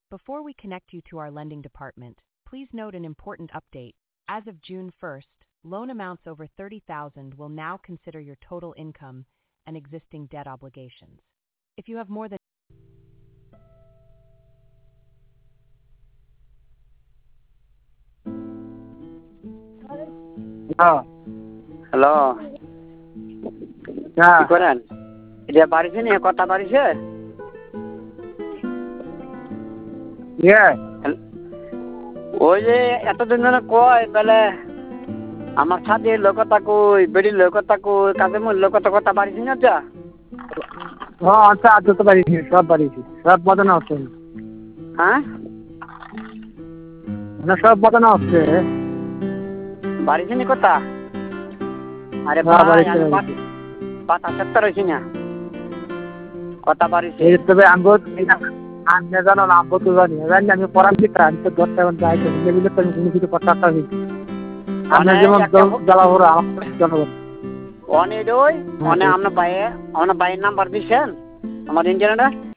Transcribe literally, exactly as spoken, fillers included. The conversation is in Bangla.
Before we connect you to our lending department, please note an important update. As of June first, loan amounts over thirty thousand dollars will now consider your total income and existing debt obligations. If you have more than হ্যাঁ হ্যালো হ্যাঁ কি করেন? এটা বাড়িছে নিয়ে কথা বাড়িছে? ইয়ে ওই যে এতদিন ধরে কয় তাহলে আমার সাথে লোকতা কই বেড়ির লোকতা কই কাজে মূল লোকতা কথা বাড়িছে না যা হ্যাঁ আচ্ছা আজ তো বাড়িছি সব বাড়িছি সব বদনা হচ্ছে হ্যাঁ না সব বদনা হচ্ছে বাড়িছে নি কথা আরে হ্যাঁ ভাই বাড়িছে আমি বাড়িছে পাতা সত্তর হয়েছি না কথা বাড়িছে এই তবে আঙ্গো আমি জানো না আঙ্গো তো জানি জানি আমি পড়াচ্ছি তা আমি তো দশটা এখন যাই তো নিজে মিলে তো আমি কোনো কিছু কথা একটা হয়েছি আমি যেমন জ্বালা ভরা আমার জনগণ অনেক ওই অনেক আপনার বাইরে আপনার বাইরের নাম্বার দিচ্ছেন আমার ইন্টারনেটে